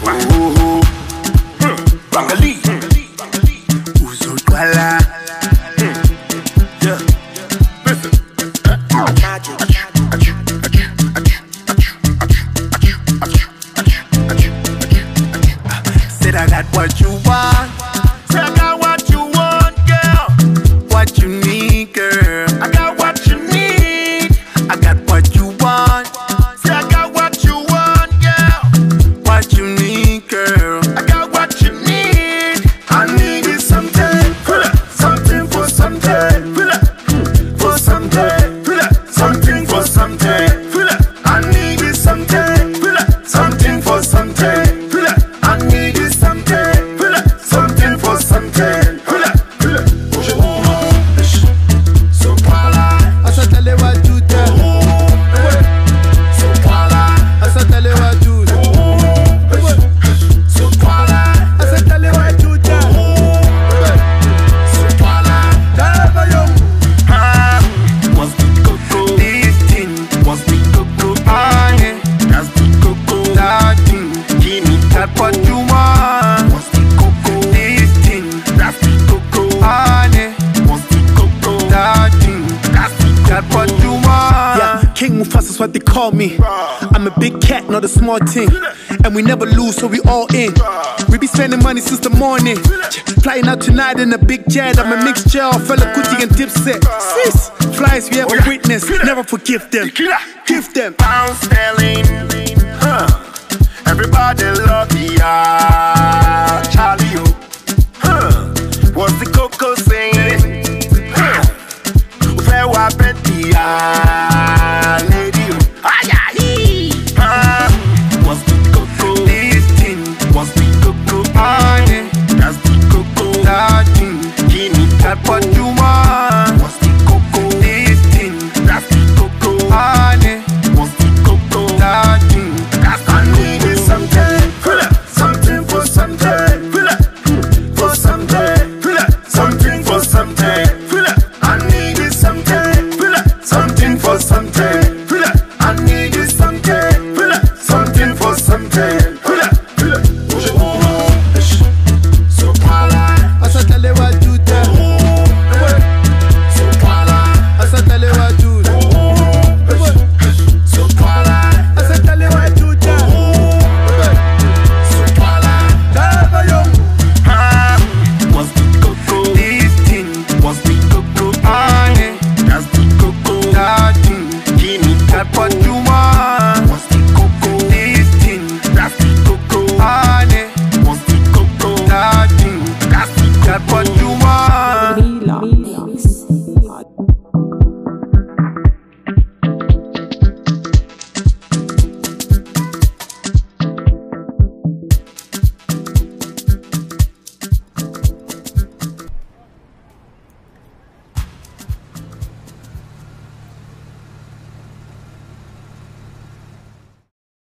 Bangali Uzotwala. Yeah. Listen. Said I got what you want. Said I got what you want, girl. What you need, girl. I got what you need. I got what you want. Say I got what you want, girl. What you need, girl. I got what you need. I needed something, something for something, for something, something for something. I needed something, something for something. I needed something, something for something. So voilà, I said tell you what you do. So voilà, I said tell you what you do. So voilà, I said tell you what you do. So voilà, what's the cocoa? This thing was the cocoa. Honey, that's the cocoa. That thing, give me that what you want. What's the cocoa? This thing, that's the cocoa. Honey, what's the cocoa? That thing, that's the cocoa. That what you want. Yeah, King Mufasa is what they call me. I'm a big cat, not a small thing. And we never lose, so we all in. We be spending money since the morning. Flying out tonight in a big jet. I'm a mixture of Fela Kuti and Dipset. Sis, flies we ever witness, never forgive them. Give them. Pound sterling, everybody love the Charlie, what's the cocoa saying? Where I bet the lady, what's the cocoa? This thing, what's the cocoa? Honey, that's the cocoa. That thing, give me that what you want.